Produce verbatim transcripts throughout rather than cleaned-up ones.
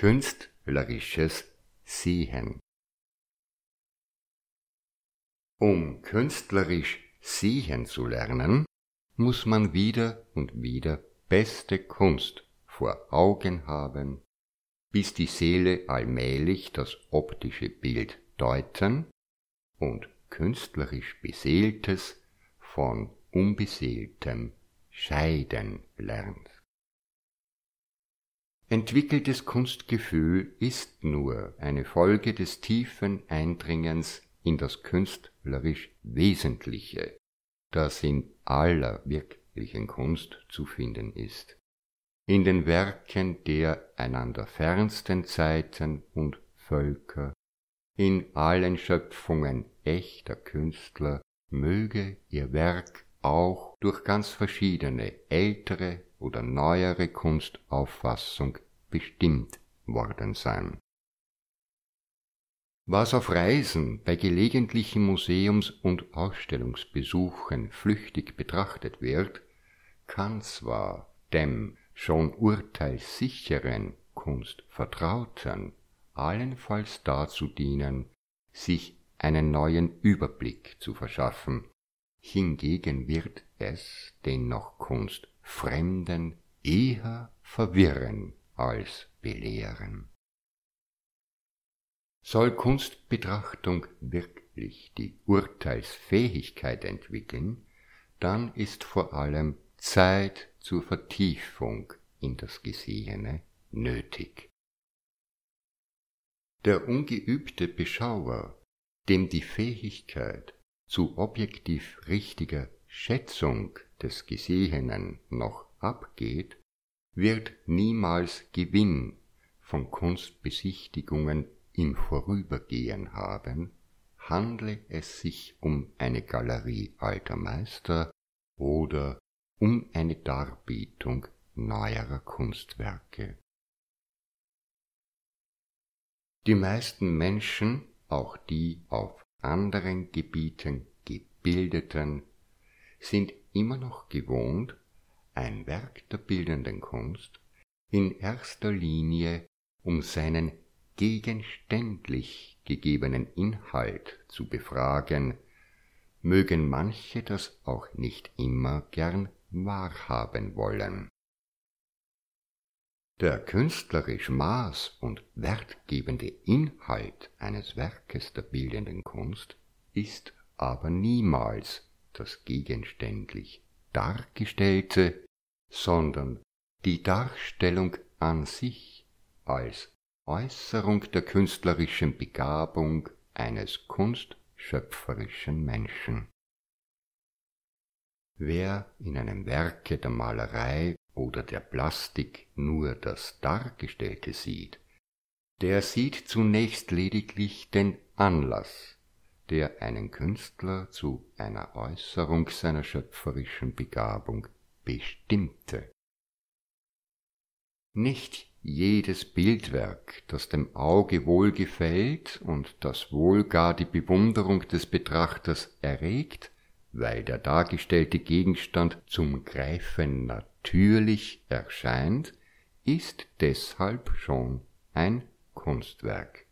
Künstlerisches Sehen. Um künstlerisch sehen zu lernen, muss man wieder und wieder beste Kunst vor Augen haben, bis die Seele allmählich das optische Bild deuten und künstlerisch Beseeltes von Unbeseeltem scheiden lernt. Entwickeltes Kunstgefühl ist nur eine Folge des tiefen Eindringens in das künstlerisch Wesentliche, das in aller wirklichen Kunst zu finden ist, in den Werken der einander fernsten Zeiten und Völker, in allen Schöpfungen echter Künstler, möge ihr Werk auch durch ganz verschiedene ältere oder neuere Kunstauffassung bestimmt worden sein. Was auf Reisen bei gelegentlichen Museums- und Ausstellungsbesuchen flüchtig betrachtet wird, kann zwar dem schon urteilssicheren Kunstvertrauten allenfalls dazu dienen, sich einen neuen Überblick zu verschaffen, hingegen wird es den noch Kunstfremden eher verwirren als belehren. Soll Kunstbetrachtung wirklich die Urteilsfähigkeit entwickeln, dann ist vor allem Zeit zur Vertiefung in das Gesehene nötig. Der ungeübte Beschauer, dem die Fähigkeit zu objektiv richtiger Schätzung des Gesehenen noch abgeht, wird niemals Gewinn von Kunstbesichtigungen im Vorübergehen haben, handle es sich um eine Galerie alter Meister oder um eine Darbietung neuerer Kunstwerke. Die meisten Menschen, auch die auf anderen Gebieten Gebildeten, sind immer noch gewohnt, ein Werk der bildenden Kunst in erster Linie um seinen gegenständlich gegebenen Inhalt zu befragen, mögen manche das auch nicht immer gern wahrhaben wollen. Der künstlerisch maß- und wertgebende Inhalt eines Werkes der bildenden Kunst ist aber niemals das gegenständlich Dargestellte, sondern die Darstellung an sich als Äußerung der künstlerischen Begabung eines kunstschöpferischen Menschen. Wer in einem Werke der Malerei oder der Plastik nur das Dargestellte sieht, der sieht zunächst lediglich den Anlass, der einen Künstler zu einer Äußerung seiner schöpferischen Begabung bestimmte. Nicht jedes Bildwerk, das dem Auge wohlgefällt und das wohl gar die Bewunderung des Betrachters erregt, weil der dargestellte Gegenstand zum Greifen natürlich erscheint, ist deshalb schon ein Kunstwerk.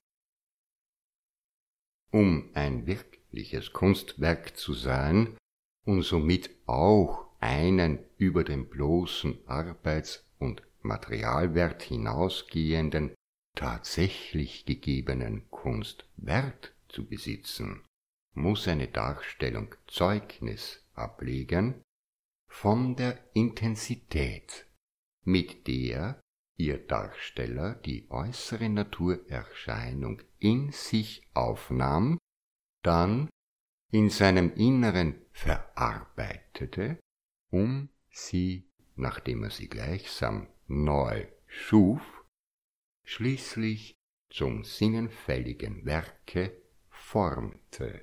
Um ein wirkliches Kunstwerk zu sein und somit auch einen über den bloßen Arbeits- und Materialwert hinausgehenden, tatsächlich gegebenen Kunstwert zu besitzen, muss eine Darstellung Zeugnis ablegen von der Intensität, mit der ihr Darsteller die äußere Naturerscheinung in sich aufnahm, dann in seinem Inneren verarbeitete, um sie, nachdem er sie gleichsam neu schuf, schließlich zum sinnenfälligen Werke formte.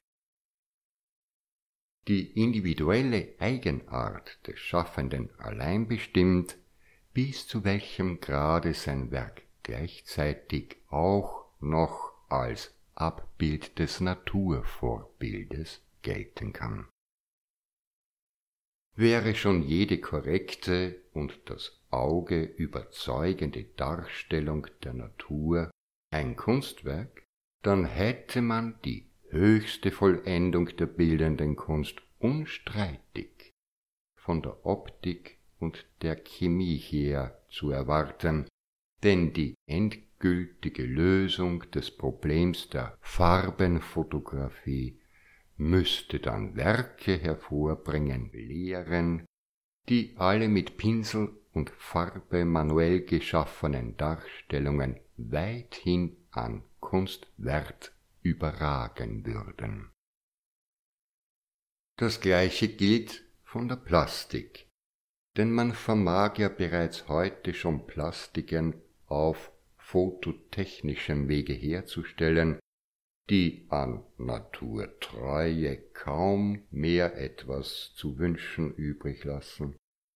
Die individuelle Eigenart des Schaffenden allein bestimmt, bis zu welchem Grade sein Werk gleichzeitig auch noch als Abbild des Naturvorbildes gelten kann. Wäre schon jede korrekte und das Auge überzeugende Darstellung der Natur ein Kunstwerk, dann hätte man die höchste Vollendung der bildenden Kunst unstreitig von der Optik und der Chemie her zu erwarten, denn die endgültige Lösung des Problems der Farbenfotografie müsste dann Werke hervorbringen lehren, die alle mit Pinsel und Farbe manuell geschaffenen Darstellungen weithin an Kunstwert überragen würden. Das Gleiche gilt von der Plastik, denn man vermag ja bereits heute schon Plastiken auf fototechnischem Wege herzustellen, die an Naturtreue kaum mehr etwas zu wünschen übrig lassen.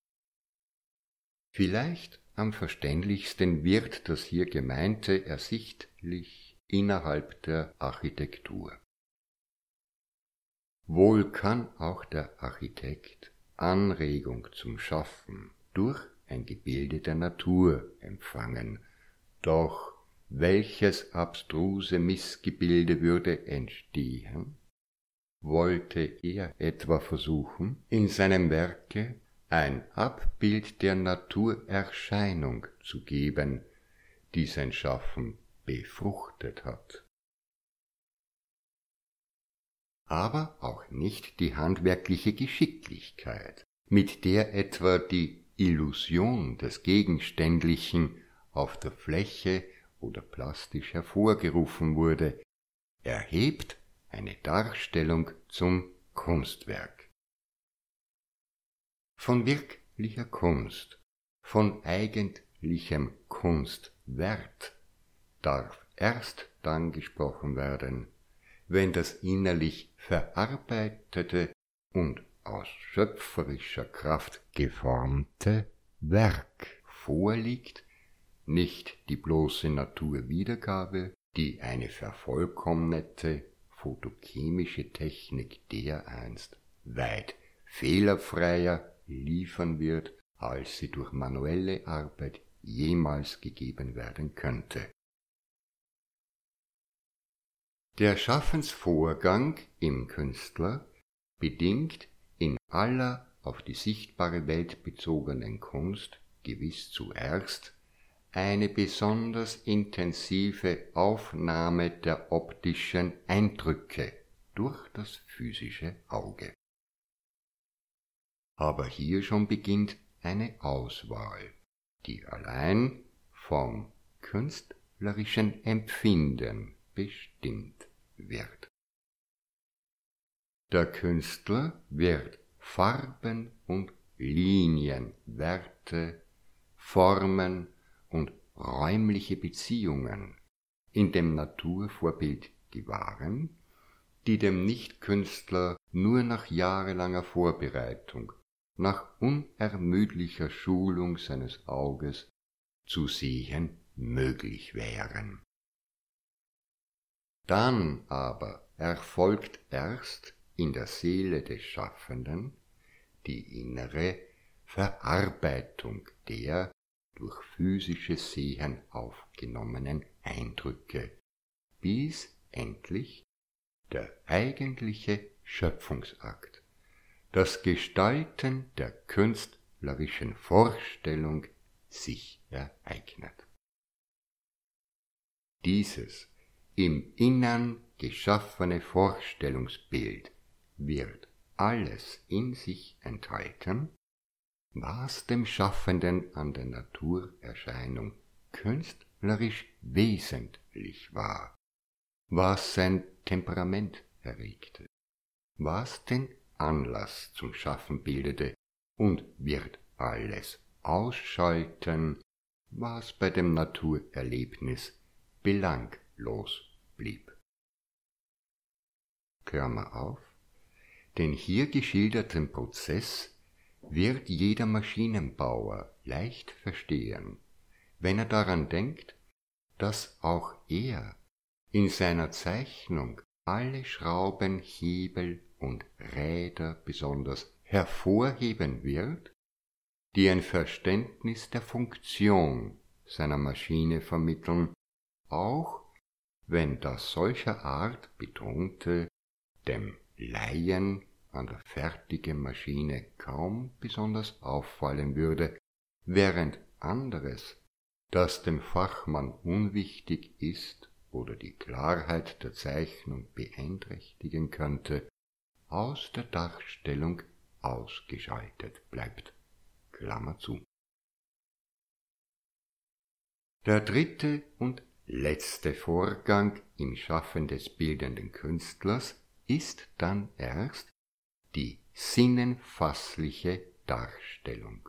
Vielleicht am verständlichsten wird das hier Gemeinte ersichtlich innerhalb der Architektur. Wohl kann auch der Architekt Anregung zum Schaffen durch ein Gebilde der Natur empfangen, doch welches abstruse Missgebilde würde entstehen, wollte er etwa versuchen, in seinem Werke ein Abbild der Naturerscheinung zu geben, die sein Schaffen befruchtet hat. Aber auch nicht die handwerkliche Geschicklichkeit, mit der etwa die Illusion des Gegenständlichen auf der Fläche oder plastisch hervorgerufen wurde, erhebt eine Darstellung zum Kunstwerk. Von wirklicher Kunst, von eigentlichem Kunstwert darf erst dann gesprochen werden, wenn das innerlich verarbeitete und aus schöpferischer Kraft geformte Werk vorliegt, nicht die bloße Naturwiedergabe, die eine vervollkommnete photochemische Technik dereinst weit fehlerfreier liefern wird, als sie durch manuelle Arbeit jemals gegeben werden könnte. Der Schaffensvorgang im Künstler bedingt in aller auf die sichtbare Welt bezogenen Kunst gewiss zuerst eine besonders intensive Aufnahme der optischen Eindrücke durch das physische Auge. Aber hier schon beginnt eine Auswahl, die allein vom künstlerischen Empfinden bestimmt wird. Der Künstler wird Farben und Linien, Werte, Formen und räumliche Beziehungen in dem Naturvorbild gewahren, die dem Nichtkünstler nur nach jahrelanger Vorbereitung, nach unermüdlicher Schulung seines Auges zu sehen möglich wären. Dann aber erfolgt erst in der Seele des Schaffenden die innere Verarbeitung der durch physisches Sehen aufgenommenen Eindrücke, bis endlich der eigentliche Schöpfungsakt, das Gestalten der künstlerischen Vorstellung sich ereignet. Dieses im Innern geschaffene Vorstellungsbild wird alles in sich enthalten, was dem Schaffenden an der Naturerscheinung künstlerisch wesentlich war, was sein Temperament erregte, was den Anlass zum Schaffen bildete und wird alles ausschalten, was bei dem Naturerlebnis belanglos blieb. Klammer auf, den hier geschilderten Prozess wird jeder Maschinenbauer leicht verstehen, wenn er daran denkt, dass auch er in seiner Zeichnung alle Schrauben, Hebel und Räder besonders hervorheben wird, die ein Verständnis der Funktion seiner Maschine vermitteln, auch wenn das solcher Art betonte dem Laien an der fertigen Maschine kaum besonders auffallen würde, während anderes, das dem Fachmann unwichtig ist oder die Klarheit der Zeichnung beeinträchtigen könnte, aus der Darstellung ausgeschaltet bleibt. Klammer zu. Der dritte und letzte Vorgang im Schaffen des bildenden Künstlers ist dann erst die sinnenfassliche Darstellung.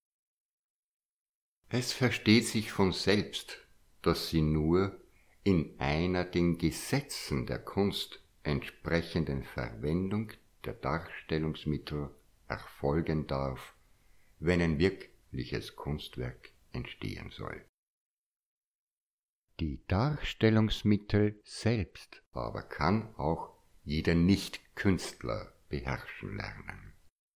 Es versteht sich von selbst, dass sie nur in einer den Gesetzen der Kunst entsprechenden Verwendung der Darstellungsmittel erfolgen darf, wenn ein wirkliches Kunstwerk entstehen soll. Die Darstellungsmittel selbst aber kann auch jeder Nicht-Künstler beherrschen lernen.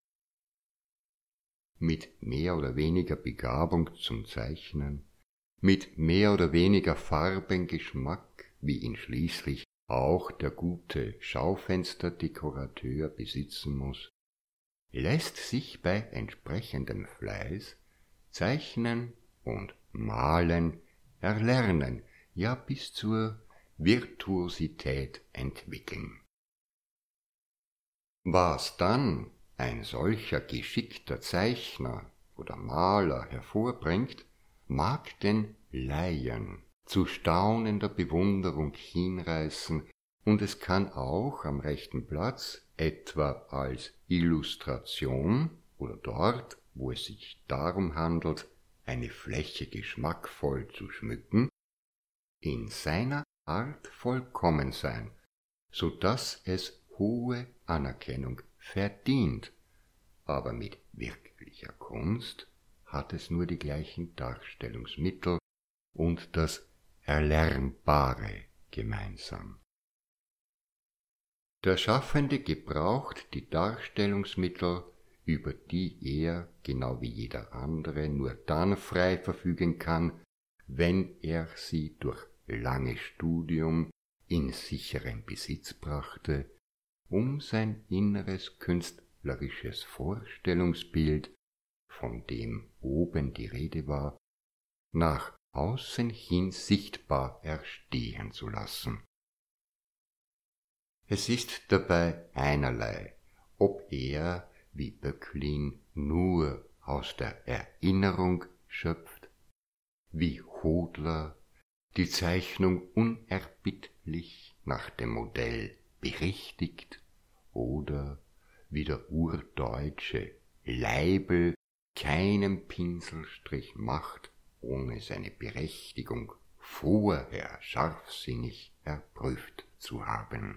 Mit mehr oder weniger Begabung zum Zeichnen, mit mehr oder weniger Farbengeschmack, wie ihn schließlich auch der gute Schaufensterdekorateur besitzen muss, lässt sich bei entsprechendem Fleiß Zeichnen und Malen erlernen, ja bis zur Virtuosität entwickeln. Was dann ein solcher geschickter Zeichner oder Maler hervorbringt, mag den Laien zu staunender Bewunderung hinreißen, und es kann auch am rechten Platz, etwa als Illustration oder dort, wo es sich darum handelt, eine Fläche geschmackvoll zu schmücken, in seiner Art vollkommen sein, so daß es hohe Anerkennung verdient, aber mit wirklicher Kunst hat es nur die gleichen Darstellungsmittel und das Erlernbare gemeinsam. Der Schaffende gebraucht die Darstellungsmittel, über die er, genau wie jeder andere, nur dann frei verfügen kann, wenn er sie durch langes Studium in sicheren Besitz brachte, um sein inneres künstlerisches Vorstellungsbild, von dem oben die Rede war, nach außen hin sichtbar erstehen zu lassen. Es ist dabei einerlei, ob er, wie Böcklin, nur aus der Erinnerung schöpft, wie Hodler die Zeichnung unerbittlich nach dem Modell berichtigt, oder wie der Urdeutsche Leibl keinen Pinselstrich macht, ohne seine Berechtigung vorher scharfsinnig erprüft zu haben.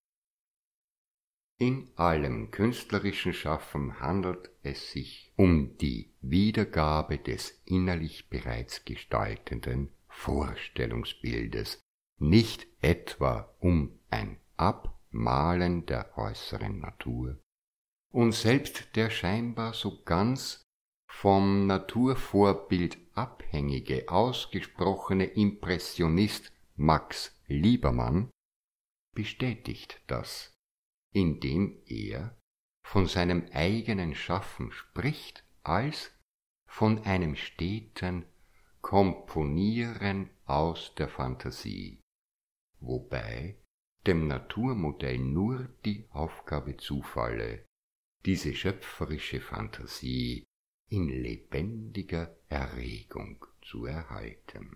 In allem künstlerischen Schaffen handelt es sich um die Wiedergabe des innerlich bereits gestaltenden Vorstellungsbildes, nicht etwa um ein Abmalen der äußeren Natur. Und selbst der scheinbar so ganz vom Naturvorbild abhängige, ausgesprochene Impressionist Max Liebermann bestätigt das, indem er von seinem eigenen Schaffen spricht als von einem steten Komponieren aus der Fantasie, wobei dem Naturmodell nur die Aufgabe zufalle, diese schöpferische Fantasie in lebendiger Erregung zu erhalten.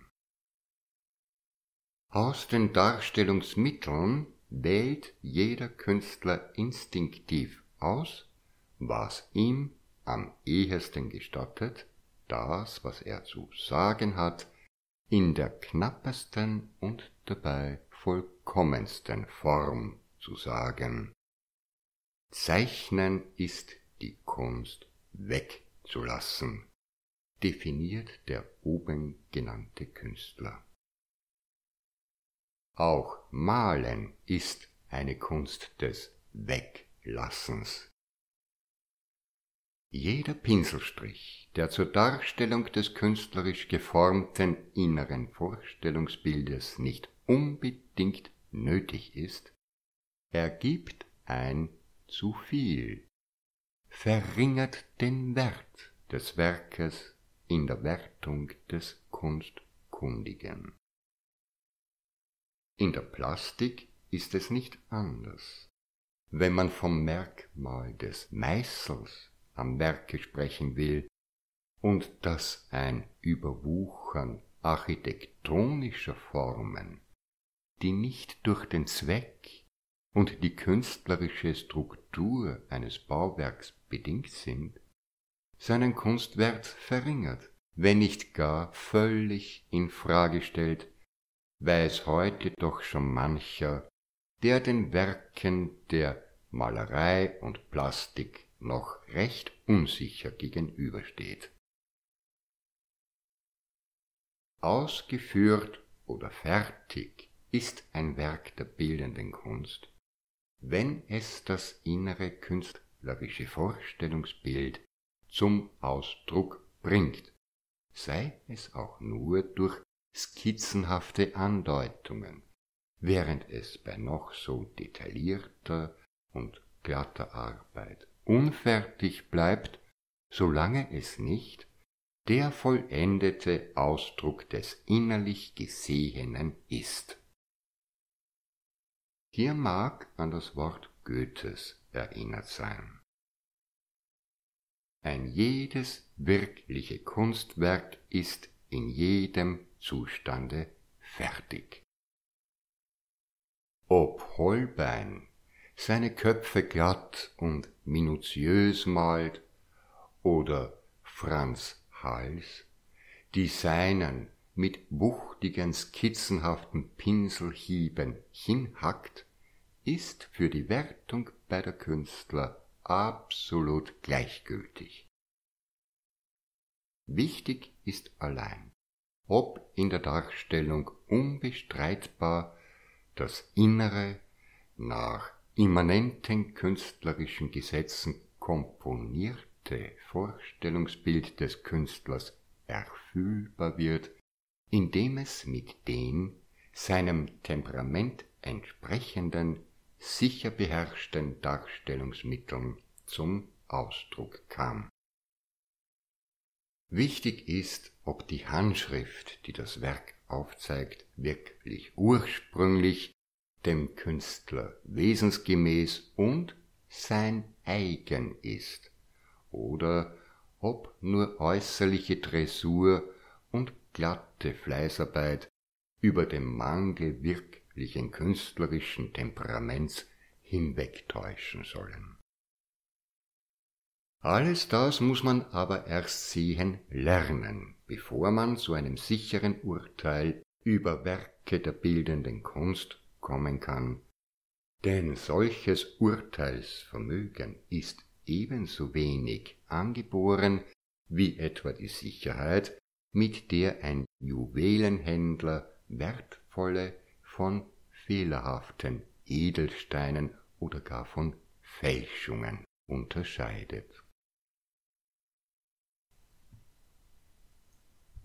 Aus den Darstellungsmitteln wählt jeder Künstler instinktiv aus, was ihm am ehesten gestattet, das, was er zu sagen hat, in der knappesten und dabei vollkommensten Form zu sagen. Zeichnen ist die Kunst wegzulassen, definiert der oben genannte Künstler. Auch Malen ist eine Kunst des Weglassens. Jeder Pinselstrich, der zur Darstellung des künstlerisch geformten inneren Vorstellungsbildes nicht unbedingt nötig ist, ergibt ein zu viel, verringert den Wert des Werkes in der Wertung des Kunstkundigen. In der Plastik ist es nicht anders. Wenn man vom Merkmal des Meißels am Werke sprechen will und das ein Überwuchern architektonischer Formen, die nicht durch den Zweck und die künstlerische Struktur eines Bauwerks bedingt sind, seinen Kunstwert verringert, wenn nicht gar völlig in Frage stellt, weiß heute doch schon mancher, der den Werken der Malerei und Plastik noch recht unsicher gegenübersteht. Ausgeführt oder fertig ist ein Werk der bildenden Kunst, wenn es das innere künstlerische Vorstellungsbild zum Ausdruck bringt, sei es auch nur durch skizzenhafte Andeutungen, während es bei noch so detaillierter und glatter Arbeit unfertig bleibt, solange es nicht der vollendete Ausdruck des innerlich Gesehenen ist. Hier mag an das Wort Goethes erinnert sein. Ein jedes wirkliche Kunstwerk ist in jedem Zustande fertig. Ob Holbein seine Köpfe glatt und minutiös malt oder Franz Hals die seinen mit wuchtigen skizzenhaften Pinselhieben hinhackt, ist für die Wertung beider Künstler absolut gleichgültig. Wichtig ist allein, ob in der Darstellung unbestreitbar das innere, nach immanenten künstlerischen Gesetzen komponierte Vorstellungsbild des Künstlers erfüllbar wird, indem es mit den seinem Temperament entsprechenden, sicher beherrschten Darstellungsmitteln zum Ausdruck kam. Wichtig ist, ob die Handschrift, die das Werk aufzeigt, wirklich ursprünglich dem Künstler wesensgemäß und sein eigen ist, oder ob nur äußerliche Dressur und glatte Fleißarbeit über dem Mangel wirklichen künstlerischen Temperaments hinwegtäuschen sollen. Alles das muss man aber erst sehen lernen, bevor man zu einem sicheren Urteil über Werke der bildenden Kunst kommen kann, denn solches Urteilsvermögen ist ebenso wenig angeboren wie etwa die Sicherheit, mit der ein Juwelenhändler wertvolle von fehlerhaften Edelsteinen oder gar von Fälschungen unterscheidet.